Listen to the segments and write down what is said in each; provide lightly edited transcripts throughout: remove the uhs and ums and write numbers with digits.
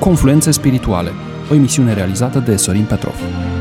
Confluențe spirituale, o emisiune realizată de Sorin Petrov.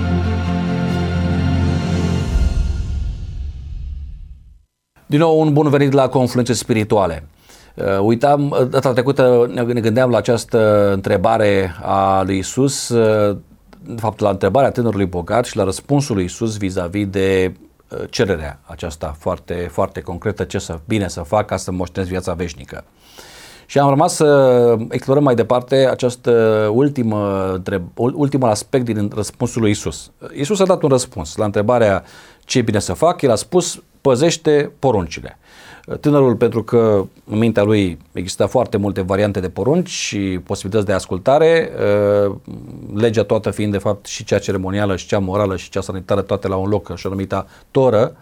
Din nou, un bun venit la Confluențe spirituale. Uitam, data trecută ne gândeam la această întrebare a lui Iisus, de fapt la întrebarea tânărului bogat și la răspunsul lui Iisus vis-a-vis de cererea aceasta foarte, foarte concretă, ce bine să fac ca să moștenesc viața veșnică. Și am rămas să explorăm mai departe această ultimul aspect din răspunsul lui Iisus. Iisus a dat un răspuns la întrebarea ce e bine să fac, el a spus păzește poruncile. Tânărul, pentru că în mintea lui exista foarte multe variante de porunci și posibilități de ascultare, legea toată fiind de fapt și cea ceremonială și cea morală și cea sanitară toate la un loc, așa numită toră,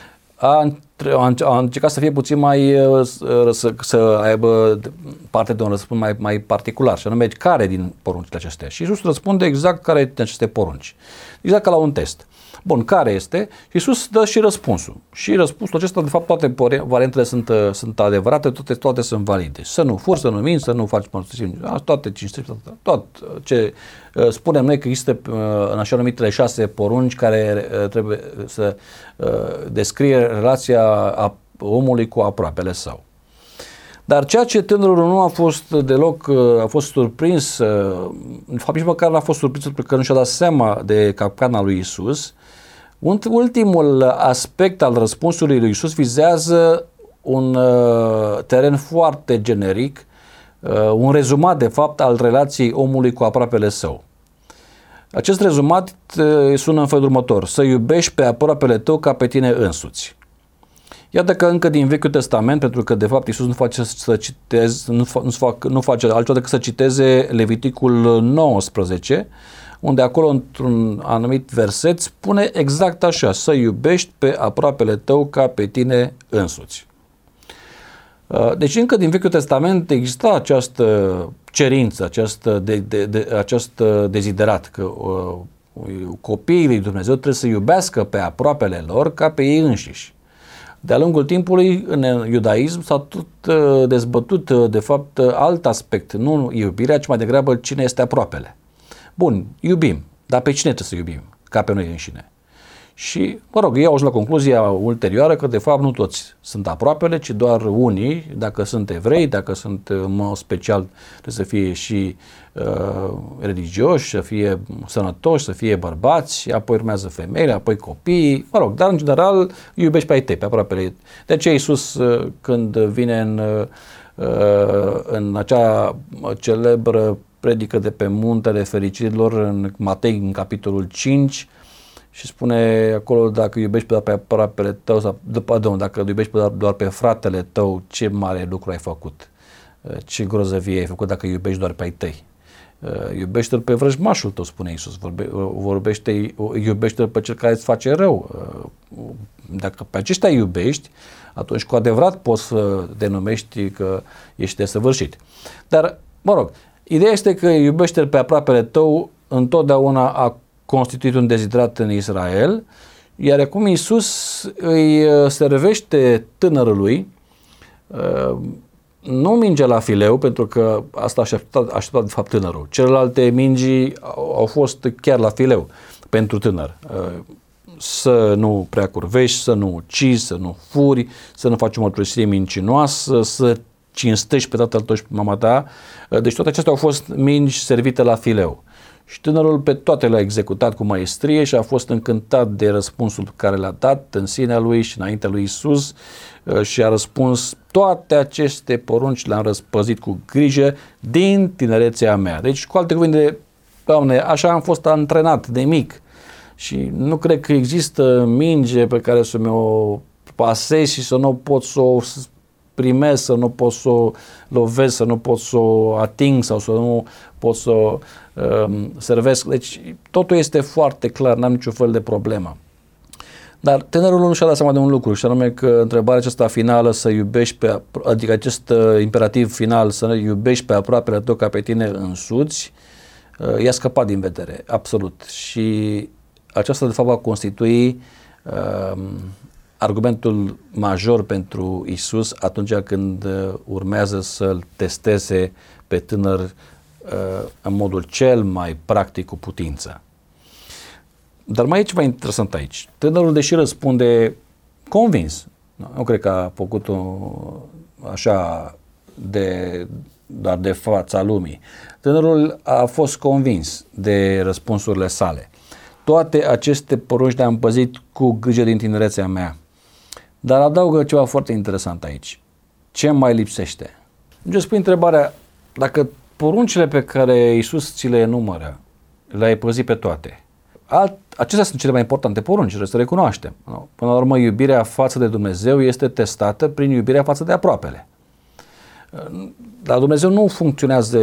a încercat să fie puțin mai, să aibă parte de un răspuns mai particular, și anume care din poruncile acestea. Și Iisus răspunde exact care din aceste porunci. Exact ca la un test. Bun, care este? Și Iisus dă și răspunsul. Și răspunsul acesta, de fapt, toate variantele sunt adevărate, toate sunt valide. Să nu furi, să nu minți, să nu faci mărturisiri, toate tot ce spunem noi că există în așa numitele 6 porunci care trebuie să descrie relația omului cu aproapele său. Dar ceea ce tânărul nu a fost deloc, a fost surprins, în fapt nici măcar n-a fost surprins pentru că nu și-a dat seama de capcana lui Iisus. Ultimul aspect al răspunsului lui Iisus vizează un teren foarte generic, un rezumat de fapt al relației omului cu aproapele său. Acest rezumat sună în felul următor: să iubești pe aproapele tău ca pe tine însuți. Iată că încă din Vechiul Testament, pentru că de fapt Iisus nu face altceva decât să citeze Leviticul 19, unde acolo într-un anumit verset spune exact așa: să iubești pe aproapele tău ca pe tine însuți. Deci încă din Vechiul Testament exista această cerință, acest deziderat, că copiii lui Dumnezeu trebuie să iubească pe aproapele lor ca pe ei înșiși. De-a lungul timpului, în iudaism s-a tot dezbătut, de fapt, alt aspect, nu iubirea, ci mai degrabă cine este aproapele. Bun, iubim, dar pe cine trebuie să iubim? Ca pe noi înșine. Și, mă rog, ei au ajuns la concluzia ulterioară că, de fapt, nu toți sunt aproapele, ci doar unii, dacă sunt evrei, dacă sunt, în mod special, trebuie să fie și religioși, să fie sănătoși, să fie bărbați, apoi urmează femeile, apoi copiii, mă rog, dar, în general, iubești pe ai tăi, pe aproapele. De aceea Iisus, când vine în acea celebră predică de pe Muntele Fericirilor, în Matei, în capitolul 5, și spune acolo: dacă iubești pe aproapele tău, sau, dacă iubești doar pe fratele tău, ce mare lucru ai făcut, ce grozăvie ai făcut dacă iubești doar pe ai tăi. Iubește-l pe vrăjmașul tău, spune Iisus, iubește-l pe cel care îți face rău. Dacă pe aceștia iubești, atunci cu adevărat poți să denumești că ești desăvârșit. Dar, mă rog, ideea este că iubește-l pe aproapele tău întotdeauna a constituit un deziderat în Israel, iar acum Iisus îi servește tânărului nu minge la fileu, pentru că asta aștepta de fapt tânărul. Celelalte mingi au fost chiar la fileu pentru tânăr. Să nu prea curvești, să nu ucizi, să nu furi, să nu faci o mărturisire mincinoasă, să cinstești pe tatăl tău și pe mama ta. Deci toate acestea au fost mingi servite la fileu. Și tânărul pe toate le-a executat cu maestrie și a fost încântat de răspunsul pe care l-a dat în sinea lui și înaintea lui Iisus și a răspuns: toate aceste porunci le-am răspăzit cu grijă din tinerețea mea. Deci, cu alte cuvinte, Doamne, așa am fost antrenat de mic și nu cred că există minge pe care să mi-o pasez și să nu pot să o primesc, să nu pot să o lovesc, să nu pot să o ating sau să nu pot să o servesc. Deci totul este foarte clar, n-am niciun fel de problemă. Dar tânărul nu și-a dat seama de un lucru, și anume că întrebarea aceasta finală, să iubești adică acest imperativ final, să iubești pe aproapele tău ca pe tine însuți, i-a scăpat din vedere, absolut. Și aceasta de fapt va constitui argumentul major pentru Iisus atunci când urmează să-l testeze pe tânăr în modul cel mai practic cu putință. Dar mai e ceva interesant aici. Tânărul, deși răspunde convins, nu cred că a făcut-o așa doar de fața lumii. Tânărul a fost convins de răspunsurile sale. Toate aceste porunci le-am păzit cu grijă din tinerețea mea. Dar adaugă ceva foarte interesant aici. Ce mai lipsește? Deci spui întrebarea, dacă poruncile pe care Iisus ți le enumără, le-ai păzit pe toate, acestea sunt cele mai importante porunci, trebuie să recunoaștem. Până la urmă, iubirea față de Dumnezeu este testată prin iubirea față de aproapele. Dar Dumnezeu nu funcționează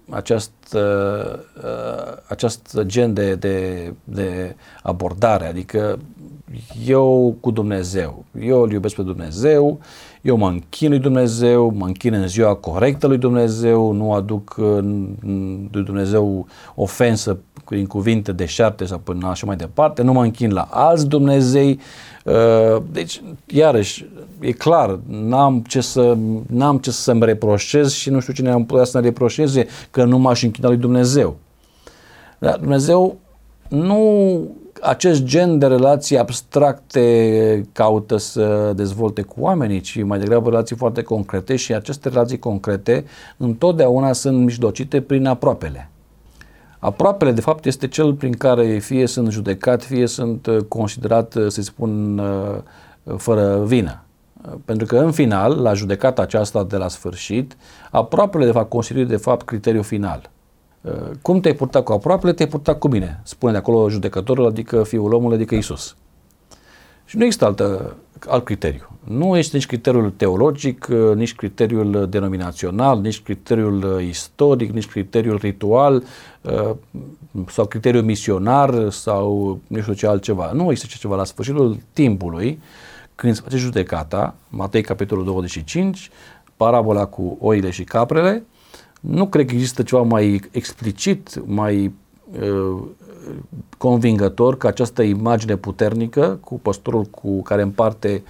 acest gen de abordare, adică eu cu Dumnezeu, eu îl iubesc pe Dumnezeu, eu mă închin lui Dumnezeu, mă închin în ziua corectă lui Dumnezeu, nu aduc lui Dumnezeu ofensă prin cuvinte deșarte sau până așa mai departe, nu mă închin la alți Dumnezei. Deci, iarăși, e clar, n-am ce să-mi reproșez și nu știu cine am putea să-mi reproșeze că nu m-aș închina lui Dumnezeu. Dar Dumnezeu nu acest gen de relații abstracte caută să dezvolte cu oamenii, ci mai degrabă relații foarte concrete și aceste relații concrete întotdeauna sunt mijlocite prin aproapele. Aproapele, de fapt, este cel prin care fie sunt judecat, fie sunt considerat, să spun, fără vină. Pentru că, în final, la judecata aceasta de la sfârșit, aproapele, de fapt, constituie, de fapt, criteriul final. Cum te-ai purtat cu aproapele, te-ai purtat cu mine, spune de acolo judecătorul, adică Fiul omului, adică Iisus. Și nu există alt criteriu. Nu este nici criteriul teologic, nici criteriul denominațional, nici criteriul istoric, nici criteriul ritual sau criteriul misionar sau nu știu ce altceva. Nu există ceva. La sfârșitul timpului, când se face judecata, Matei capitolul 25, parabola cu oile și caprele, nu cred că există ceva mai explicit, mai convingător că această imagine puternică cu păstorul care împarte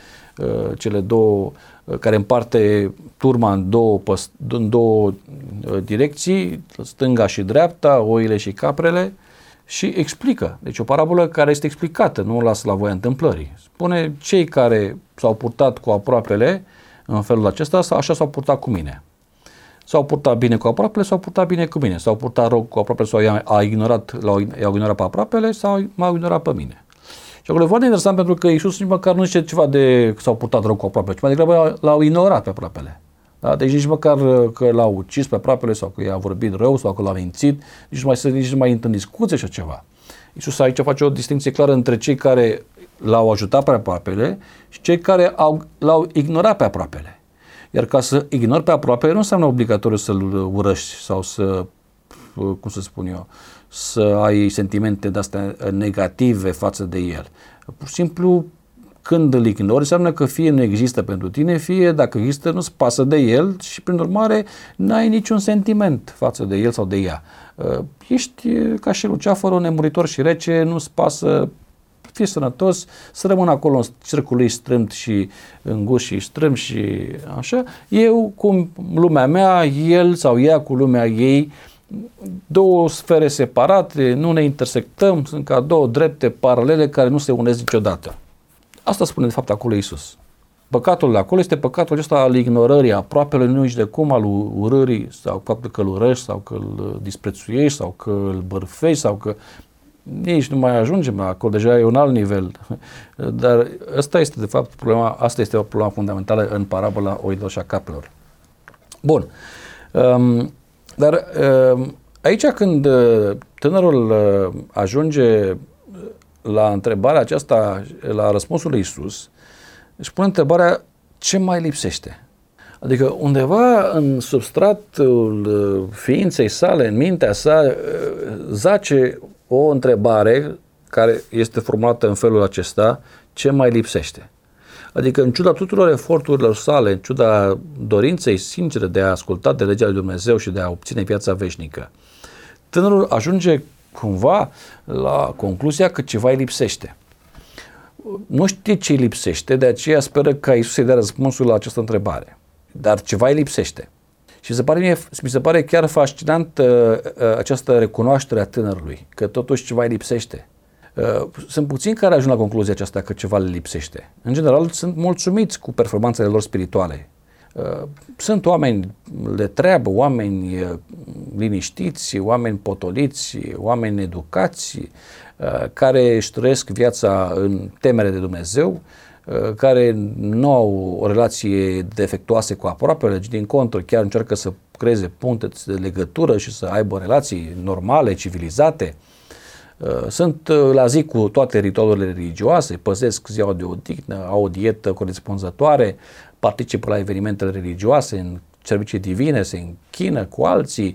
care împarte turma în două direcții, stânga și dreapta, oile și caprele, și explică. Deci o parabolă care este explicată, nu o lasă la voia întâmplării. Spune, cei care s-au purtat cu aproapele în felul acesta, așa s-au purtat cu mine. S-au purtat bine cu aproapele, s-au purtat bine cu mine. S-au purtat rău cu aproapele sau i-au ignorat pe aproapele sau m-au ignorat pe mine. Și acolo e foarte interesant pentru că Iisus nici măcar nu zice ceva de că s-au purtat rău cu aproapele, ci mai degrabă l-au ignorat pe aproapele. Da? Deci nici măcar că l-au ucis pe aproapele sau că i-a vorbit rău sau că l-a mințit, nici nu mai intră în discuție și ceva. Iisus aici face o distinție clară între cei care l-au ajutat pe aproapele și cei care l-au ignorat pe aproapele. Iar ca să ignori pe aproapele nu înseamnă obligatoriu să-l urăști sau să, cum să spun eu, să ai sentimente de-astea negative față de el. Pur și simplu, când îl ignori, înseamnă că fie nu există pentru tine, fie dacă există, nu-ți pasă de el și, prin urmare, n-ai niciun sentiment față de el sau de ea. Ești ca și luceafărul nemuritor și rece, nu-ți pasă, fii sănătos, să rămân acolo în cercul lui strâmt și îngust și strâmt și așa. Eu cu lumea mea, el sau ea cu lumea ei, două sfere separate, nu ne intersectăm, sunt ca două drepte paralele care nu se unesc niciodată. Asta spune de fapt acolo Iisus. Păcatul de acolo este păcatul acesta al ignorării aproapele, nu nici de cum, al urârii sau faptul că îl urăști sau că îl disprețuiești sau că îl bârfești sau că nici nu mai ajungem acolo, deja e un alt nivel. Dar asta este de fapt problema fundamentală în parabola oilor și a caprelor. Bun. Dar aici când tânărul ajunge la întrebarea aceasta, la răspunsul lui Iisus, își pune întrebarea ce mai lipsește. Adică undeva în substratul ființei sale, în mintea sa, zace o întrebare care este formulată în felul acesta, ce mai lipsește? Adică în ciuda tuturor eforturilor sale, în ciuda dorinței sincere de a asculta de legea lui Dumnezeu și de a obține viața veșnică, tânărul ajunge cumva la concluzia că ceva îi lipsește. Nu știe ce îi lipsește, de aceea speră ca Iisus să-i dea răspunsul la această întrebare. Dar ceva îi lipsește. Și mi se pare chiar fascinant această recunoaștere a tânărului, că totuși ceva îi lipsește. Sunt puțini care ajung la concluzia aceasta că ceva le lipsește. În general, sunt mulțumiți cu performanțele lor spirituale. Sunt oameni de treabă, oameni liniștiți, oameni potoliți, oameni educați, care își trăiesc viața în temere de Dumnezeu, care nu au o relație defectuoase cu aproapele, ci din contră chiar încearcă să creeze punte de legătură și să aibă relații normale, civilizate. Sunt la zi cu toate ritualurile religioase, păzesc ziua de odihnă, au o dietă corespunzătoare, participă la evenimentele religioase, în servicii divine, se închină cu alții,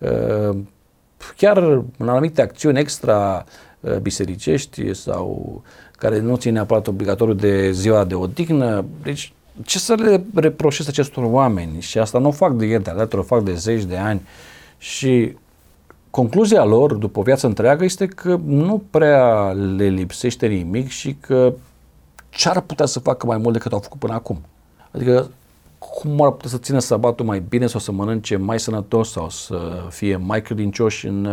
chiar în anumite acțiuni extra bisericești sau care nu țin neapărat obligatoriu de ziua de odihnă. Deci, ce să le reproșez acestor oameni? Și asta nu o fac de ieri de alături, o fac de zeci de ani. Și concluzia lor, după o viață întreagă, este că nu prea le lipsește nimic și că ce ar putea să facă mai mult decât au făcut până acum. Adică, cum ar putea să țină sabatul mai bine sau să mănânce mai sănătos sau să fie mai credincioși în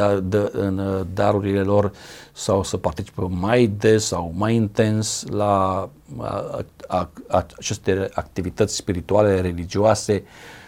darurile lor sau să participe mai des sau mai intens la aceste activități spirituale, religioase,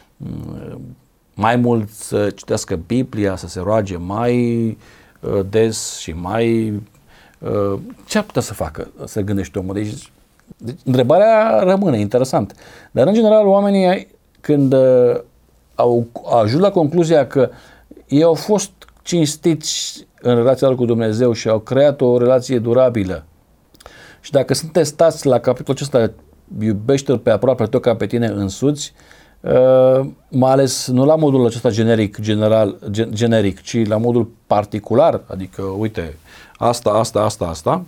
mai mult să citească Biblia, să se roage mai des și mai... Ce ar putea să facă, să gândește omul? Deci, întrebarea rămâne interesant. Dar, în general, oamenii, când au ajuns la concluzia că ei au fost cinstiți în relația lor cu Dumnezeu și au creat o relație durabilă, și dacă sunt testați la capitolul acesta, iubește-l pe aproape tău ca pe tine însuți, mai ales nu la modul acesta generic, ci la modul particular, adică, uite, asta,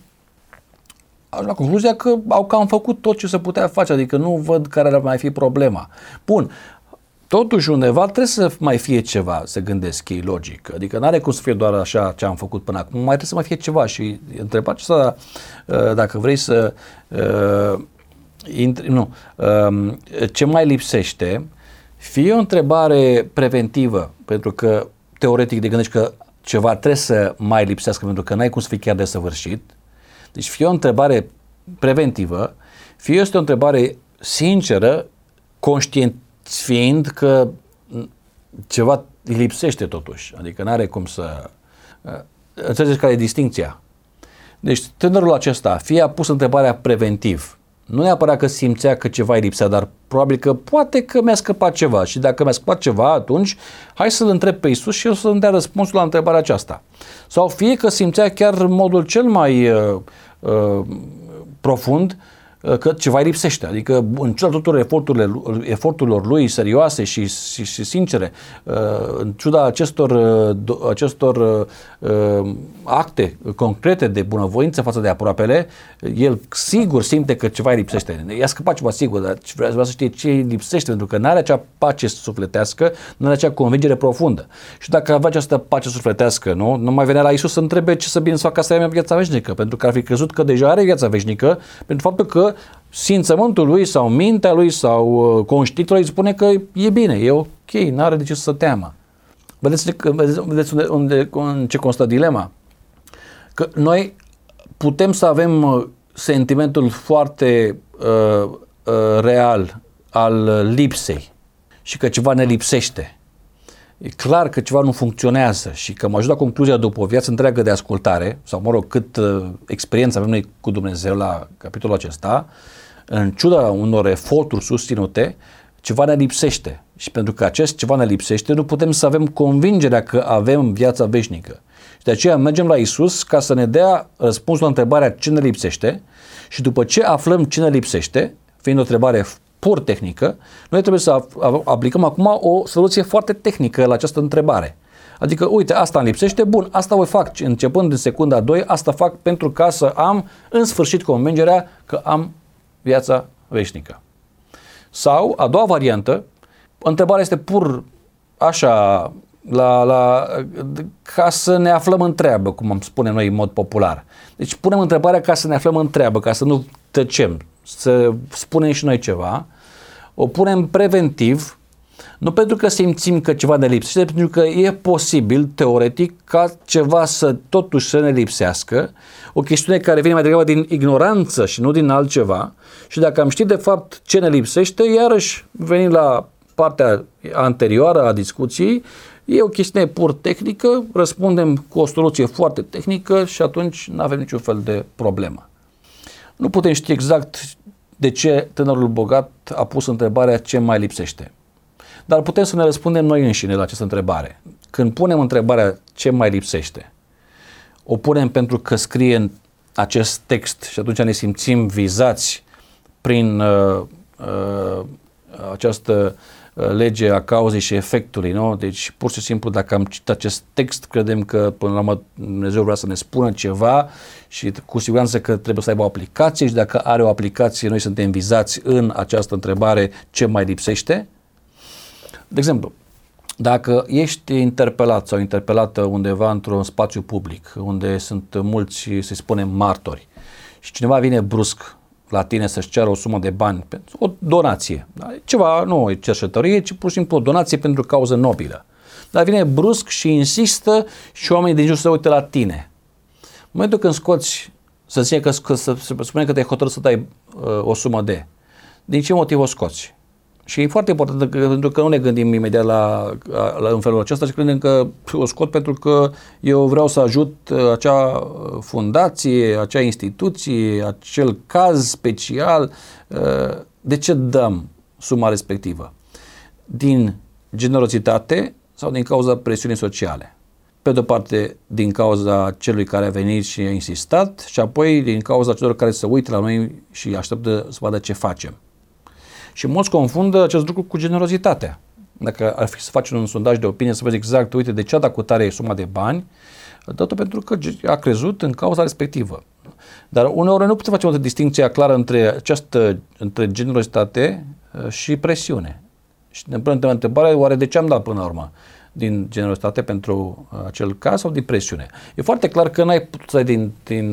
la concluzia că au cam făcut tot ce se putea face, adică nu văd care ar mai fi problema. Bun, totuși undeva trebuie să mai fie ceva, se gândesc ei logic, adică n-are cum să fie doar așa ce am făcut până acum, mai trebuie să mai fie ceva și întrebați asta, dacă vrei să ce mai lipsește, fie o întrebare preventivă, pentru că teoretic de gândești că ceva trebuie să mai lipsească pentru că n-ai cum să fii chiar desăvârșit. Deci fie o întrebare preventivă, fie este o întrebare sinceră, conștient fiind că ceva îi lipsește totuși. Adică n-are cum să... Înțelegeți care e distincția? Deci tânărul acesta fie a pus întrebarea preventiv. Nu neapărat că simțea că ceva îi lipsea, dar probabil că poate că mi-a scăpat ceva și dacă mi-a scăpat ceva, atunci hai să-L întreb pe Iisus și El să-mi dea răspunsul la întrebarea aceasta. Sau fie că simțea chiar în modul cel mai profund că ceva îi lipsește, adică în ciuda tuturor eforturilor lui serioase și sincere, în ciuda acestor acte concrete de bunăvoință față de aproapele, el sigur simte că ceva îi lipsește. I-a scăpat ceva sigur, dar vrea să știe ce îi lipsește, pentru că nu are acea pace sufletească, nu are acea convingere profundă. Și dacă avea această pace sufletească, nu mai venea la Iisus să întrebe ce să bine să facă să aibă viața veșnică, pentru că ar fi crezut că deja are viața veșnică, pentru faptul că simțământul lui sau mintea lui sau conștiința lui spune că e bine, e ok, n-are de ce să se teamă. Vedeți în ce constă dilema? Că noi putem să avem sentimentul foarte real al lipsei și că ceva ne lipsește. E clar că ceva nu funcționează și că am ajuns la concluzia după o viață întreagă de ascultare, sau mă rog, cât experiență avem noi cu Dumnezeu la capitolul acesta, în ciuda unor eforturi susținute, ceva ne lipsește. Și pentru că acest ceva ne lipsește, nu putem să avem convingerea că avem viața veșnică. Și de aceea mergem la Iisus ca să ne dea răspunsul la întrebarea ce ne lipsește și după ce aflăm ce ne lipsește, fiind o întrebare pur tehnică, noi trebuie să aplicăm acum o soluție foarte tehnică la această întrebare. Adică, uite, asta îmi lipsește, bun, asta voi fac începând din secunda 2, asta fac pentru ca să am în sfârșit convingerea că am viața veșnică. Sau, a doua variantă, întrebarea este pur așa, ca să ne aflăm în treabă, cum am spune noi în mod popular. Deci punem întrebarea ca să ne aflăm în treabă, ca să nu tăcem, să spunem și noi ceva. O punem preventiv Nu pentru că simțim că ceva ne lipsește, pentru că e posibil, teoretic, ca ceva totuși să ne lipsească, o chestiune care vine mai degrabă din ignoranță și nu din altceva. Și dacă am ști de fapt ce ne lipsește, iarăși venim la partea anterioară a discuției, e o chestiune pur tehnică, răspundem cu o soluție foarte tehnică și atunci nu avem niciun fel de problemă. Nu putem ști exact de ce tânărul bogat a pus întrebarea ce mai lipsește. Dar putem să ne răspundem noi înșine la această întrebare. Când punem întrebarea ce mai lipsește, o punem pentru că scrie în acest text și atunci ne simțim vizați prin această lege a cauzei și efectului, nu? Deci pur și simplu dacă am citit acest text, credem că până la urmă Dumnezeu vrea să ne spună ceva și cu siguranță că trebuie să aibă o aplicație și dacă are o aplicație, noi suntem vizați în această întrebare ce mai lipsește. De exemplu, dacă ești interpelat sau interpelată undeva într-un spațiu public, unde sunt mulți, să spunem, martori, și cineva vine brusc la tine să-și ceară o sumă de bani, pentru o donație, da? Ceva, nu e cercetătorie, ci pur și simplu o donație pentru o cauză nobilă. Dar vine brusc și insistă și oamenii din jur se uită la tine. În momentul când scoți, să spune că te-ai hotărât să dai o sumă din ce motiv o scoți? Și e foarte important pentru că nu ne gândim imediat la în felul acesta, ci credem că o scot pentru că eu vreau să ajut acea fundație, acea instituție, acel caz special. De ce dăm suma respectivă? Din generozitate sau din cauza presiunii sociale? Pe de-o parte din cauza celui care a venit și a insistat și apoi din cauza celor care se uită la noi și așteaptă să vadă ce facem. Și mulți confundă acest lucru cu generozitatea. Dacă ar fi să faci un sondaj de opinie, să vezi exact, uite, de ce a dat cu tare suma de bani, dat-o pentru că a crezut în cauza respectivă. Dar uneori nu putem face o distinție clară între generozitate și presiune. Și ne punem întrebarea, oare de ce am dat până la urmă? Din generozitate pentru acel caz sau din presiune? E foarte clar că n-ai putut să ai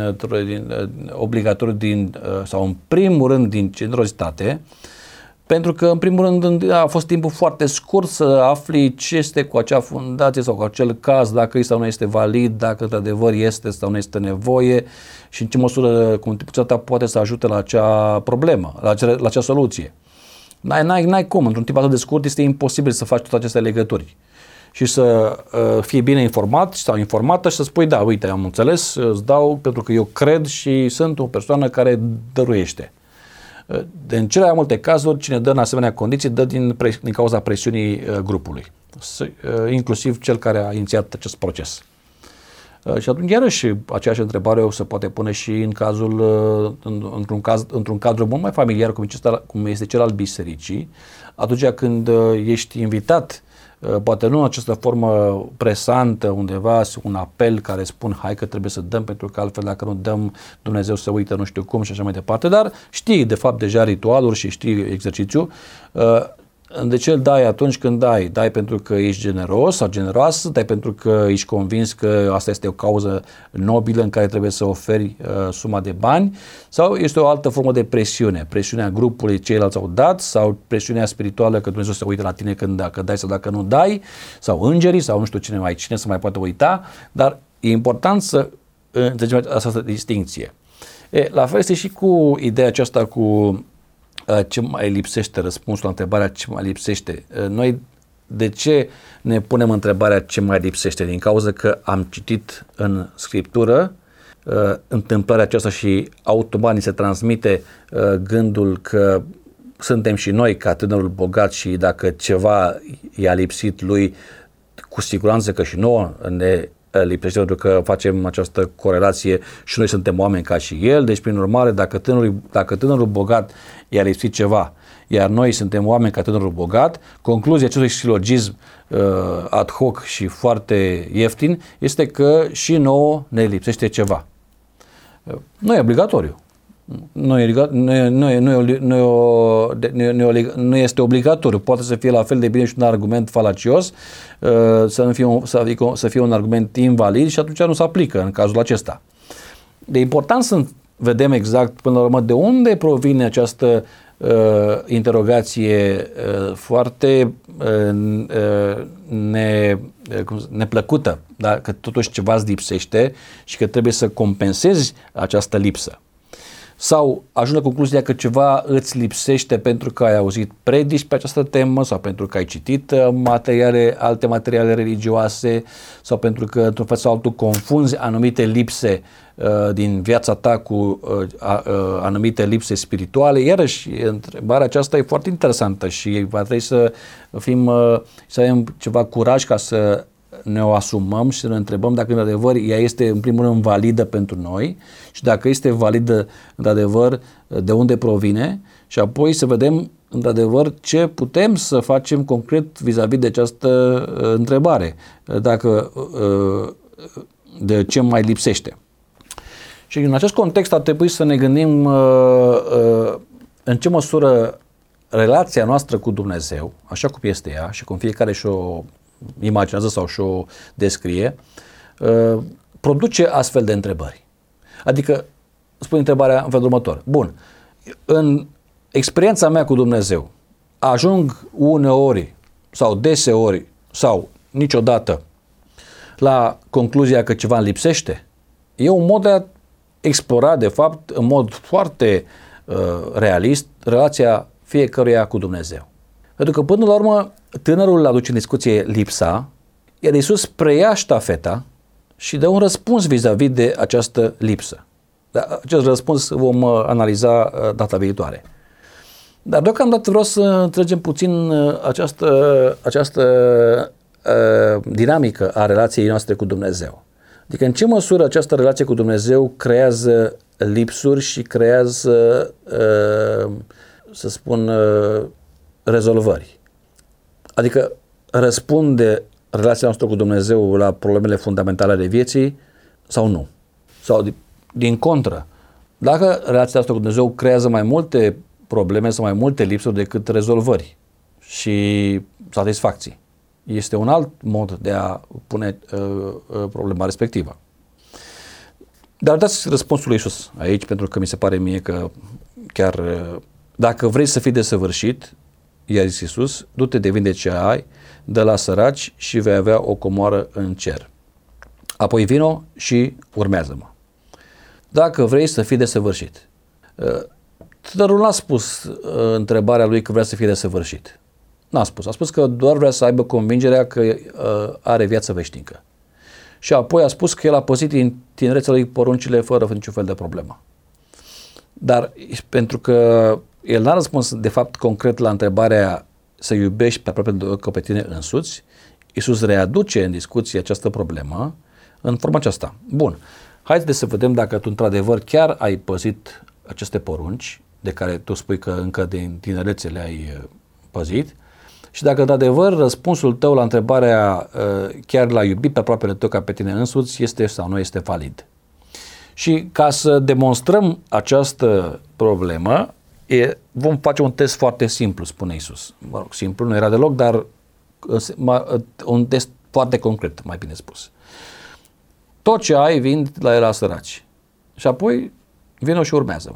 obligatoriu sau în primul rând din generozitate, pentru că, în primul rând, a fost timpul foarte scurt să afli ce este cu acea fundație sau cu acel caz, dacă este sau nu este valid, dacă într-adevăr este sau nu este nevoie și în ce măsură contribuția ta poate să ajute la acea problemă, la acea soluție. N-ai cum, într-un timp atât de scurt este imposibil să faci toate aceste legături și să fie bine informat sau informată și să spui, da, uite, am înțeles, îți dau pentru că eu cred și sunt o persoană care dăruiește. În cele mai multe cazuri, cine dă în asemenea condiții, dă din cauza presiunii grupului, inclusiv cel care a inițiat acest proces. Și atunci, iarăși, aceeași întrebare o se poate pune și în cazul, într-un cadru mult mai familiar, cum este cel al bisericii, atunci când ești invitat, poate nu în această formă presantă undeva, un apel care spun hai că trebuie să dăm pentru că altfel dacă nu dăm Dumnezeu se uită nu știu cum și așa mai departe, dar știi de fapt deja ritualuri și știi exercițiul. De ce îl dai atunci când dai? Dai pentru că ești generos sau generoasă, dai pentru că ești convins că asta este o cauză nobilă în care trebuie să oferi suma de bani sau este o altă formă de presiune, presiunea grupului, ceilalți au dat sau presiunea spirituală că Dumnezeu se uită la tine dacă dai sau dacă nu dai sau îngerii sau nu știu cine să mai poate uita, dar e important să înțelegem această distinție. La fel este și cu ideea aceasta cu ce mai lipsește, răspunsul la întrebarea ce mai lipsește. Noi de ce ne punem întrebarea ce mai lipsește? Din cauza că am citit în Scriptură întâmplarea aceasta și automat ni se transmite gândul că suntem și noi ca tânărul bogat și dacă ceva i-a lipsit lui, cu siguranță că și nouă ne lipsește pentru că facem această corelație și noi suntem oameni ca și el, deci prin urmare dacă tânărul bogat i-a lipsit ceva, iar noi suntem oameni ca tânărul bogat, concluzia acestui silogism ad hoc și foarte ieftin este că și nouă ne lipsește ceva. Nu e obligatoriu. Nu este obligatoriu. Poate să fie la fel de bine și un argument falacios, să fie un argument invalid și atunci nu se aplică în cazul acesta. De important să vedem exact până la urmă de unde provine această interogație foarte neplăcută, da? Că totuși ceva îți lipsește și că trebuie să compensezi această lipsă. Sau ajungi la concluzia că ceva îți lipsește pentru că ai auzit predici pe această temă sau pentru că ai citit alte materiale religioase sau pentru că într-un fel sau altul confunzi anumite lipse din viața ta cu anumite lipse spirituale. Iarăși, întrebarea aceasta e foarte interesantă și va trebui să avem ceva curaj ca să ne o asumăm și să ne întrebăm dacă într-adevăr ea este în primul rând validă pentru noi și dacă este validă într-adevăr de unde provine și apoi să vedem într-adevăr ce putem să facem concret vis-a-vis de această întrebare, dacă de ce mai lipsește. Și în acest context ar trebui să ne gândim în ce măsură relația noastră cu Dumnezeu, așa cum este ea și cum fiecare și-o imaginează sau și-o descrie, produce astfel de întrebări. Adică, spun întrebarea în felul următor. Bun, în experiența mea cu Dumnezeu, ajung uneori sau deseori sau niciodată la concluzia că ceva îmi lipsește? E un mod de a explora, de fapt, în mod foarte realist, relația fiecăruia cu Dumnezeu. Pentru că, până la urmă, tânărul aduce în discuție lipsa, iar Iisus preia ștafeta și dă un răspuns vis-a-vis de această lipsă. Dar acest răspuns vom analiza data viitoare. Dar deocamdată vreau să înțelegem puțin această dinamică a relației noastre cu Dumnezeu. Adică în ce măsură această relație cu Dumnezeu creează lipsuri și creează, să spun, rezolvări. Adică răspunde relația noastră cu Dumnezeu la problemele fundamentale ale vieții sau nu? Sau din contră, dacă relația noastră cu Dumnezeu creează mai multe probleme sau mai multe lipsuri decât rezolvări și satisfacții. Este un alt mod de a pune problema respectivă. Dar dați răspunsul lui Iisus aici, pentru că mi se pare mie că chiar dacă vrei să fii desăvârșit, i-a zis Iisus, du-te de vinde ce ai, dă la săraci și vei avea o comoară în cer. Apoi vino și urmează-mă. Dacă vrei să fii desăvârșit. Tânărul n-a spus întrebarea lui că vrea să fie desăvârșit. N-a spus. A spus că doar vrea să aibă convingerea că are viață veșnică. Și apoi a spus că el a păzit din tinerețea lui poruncile fără niciun fel de problemă. Dar pentru că el n-a răspuns de fapt concret la întrebarea să iubești pe aproape ca pe tine însuți, Iisus readuce în discuție această problemă în forma aceasta. Bun, haideți să vedem dacă tu într-adevăr chiar ai păzit aceste porunci de care tu spui că încă din tinerețe le-ai păzit și dacă într-adevăr răspunsul tău la întrebarea chiar l-ai iubit pe aproapele tău ca pe tine însuți este sau nu este valid. Și ca să demonstrăm această problemă, vom face un test foarte simplu, spune Iisus. Mă rog, simplu nu era deloc, dar un test foarte concret, mai bine spus. Tot ce ai, vin la el la săraci. Și apoi vino și urmează-mă.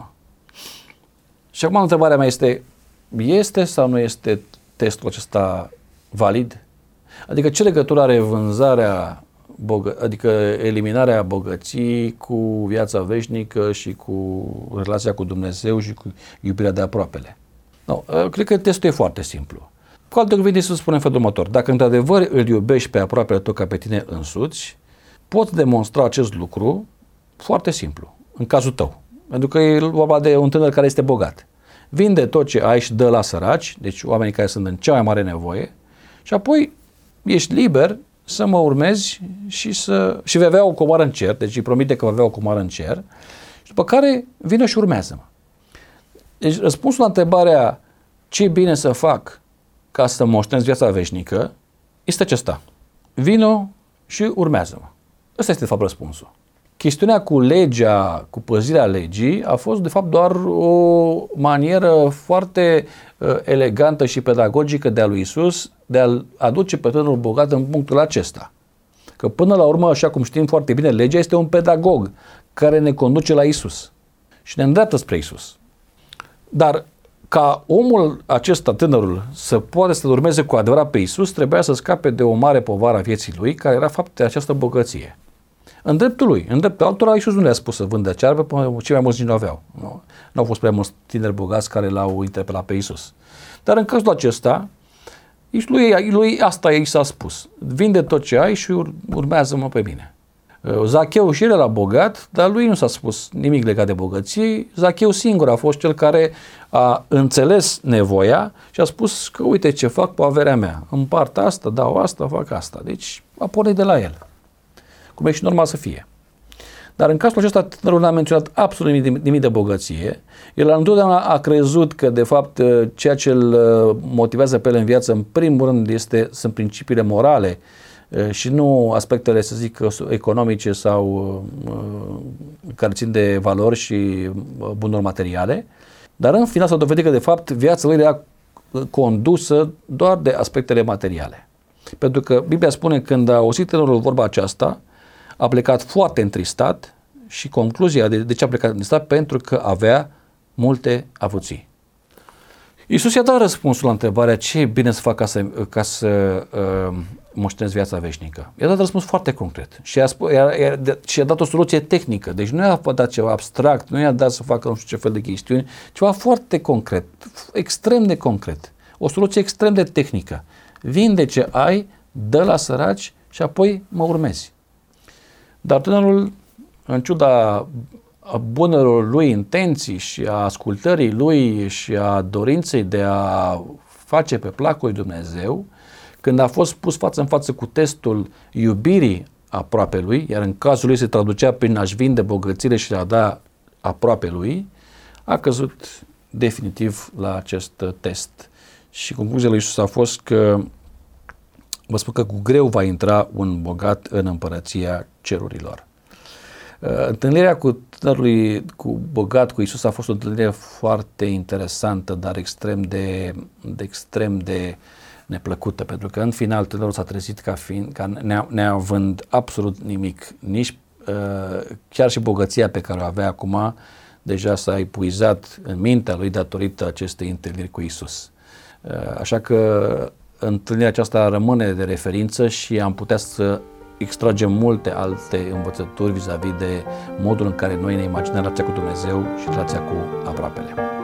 Și acum întrebarea mea este sau nu este testul acesta valid? Adică ce legătură are vânzarea, adică eliminarea bogăției cu viața veșnică și cu relația cu Dumnezeu și cu iubirea de aproapele? No, cred că testul e foarte simplu. Cu alte cuvinte, Iisus spune în felul următor: dacă într-adevăr îl iubești pe aproapele tău ca pe tine însuți, poți demonstra acest lucru foarte simplu, în cazul tău. Pentru că e vorba de un tânăr care este bogat. Vinde tot ce ai și dă la săraci, deci oamenii care sunt în cea mai mare nevoie, și apoi ești liber să mă urmezi și vei avea o comoară în cer, deci îi promite că va avea o comoară în cer, și după care vină și urmează-mă. Deci răspunsul la întrebarea ce e bine să fac ca să moștenesc viața veșnică este acesta: vino și urmează-mă. Ăsta este de fapt răspunsul. Chestiunea cu legea, cu păzirea legii a fost de fapt doar o manieră foarte elegantă și pedagogică de a lui Iisus de a-l aduce pe tânărul bogat în punctul acesta. Că până la urmă, așa cum știm foarte bine, legea este un pedagog care ne conduce la Iisus și ne îndreaptă spre Iisus. Dar ca omul acesta, tânărul, să poată să urmeze cu adevărat pe Iisus, trebuia să scape de o mare povară a vieții lui, care era fapt de această bogăție. În dreptul lui, în dreptul altora, Iisus nu le-a spus să vândă cearbe, pentru că cei mai mulți nici nu aveau. Nu au fost prea mulți tineri bogați care l-au interpelat pe Iisus. Dar în cazul acesta, lui asta i s-a spus. Vinde tot ce ai și urmează-mă pe mine. Zacheu și el era bogat, dar lui nu s-a spus nimic legat de bogăție. Zacheu singur a fost cel care a înțeles nevoia și a spus că uite ce fac cu averea mea. Împart asta, dau asta, fac asta. Deci a pornit de la el. Cum e și normal să fie. Dar în cazul acesta tânărul n-a menționat absolut nimic de bogăție. El întotdeauna a crezut că de fapt ceea ce îl motivează pe el în viață în primul rând sunt principiile morale și nu aspectele, să zic, economice sau care țin de valori și bunuri materiale. Dar în final s-a dovedit că de fapt viața lui era condusă doar de aspectele materiale. Pentru că Biblia spune că când a auzit tânărul vorba aceasta, a plecat foarte întristat și concluzia de ce a plecat întristat? Pentru că avea multe avuții. Iisus i-a dat răspunsul la întrebarea ce e bine să fac ca să moștenesc viața veșnică. I-a dat răspuns foarte concret și i-a dat o soluție tehnică. Deci nu i-a dat ceva abstract, nu i-a dat să facă nu știu ce fel de chestiuni, ceva foarte concret, extrem de concret. O soluție extrem de tehnică. Vinde ce ai, dă la săraci și apoi mă urmezi. Dar tânărul, în ciuda bunelor lui intenții și a ascultării lui și a dorinței de a face pe placul lui Dumnezeu, când a fost pus față în față cu testul iubirii aproapelui, iar în cazul lui se traducea prin a-și vinde bogățile și a da aproapelui, a căzut definitiv la acest test. Și concluzia lui Iisus a fost că vă spun că cu greu va intra un bogat în împărăția cerurilor. Întâlnirea cu tânărului, cu bogat, cu Iisus a fost o întâlnire foarte interesantă, dar extrem de neplăcută, pentru că în final tânărul s-a trezit ca neavând absolut nimic, nici chiar și bogăția pe care o avea acum deja s-a epuizat în mintea lui datorită acestei întâlniri cu Iisus. Așa că întâlnirea aceasta rămâne de referință și am putea să extragem multe alte învățături vis-a-vis de modul în care noi ne imaginăm relația cu Dumnezeu și relația cu aproapele.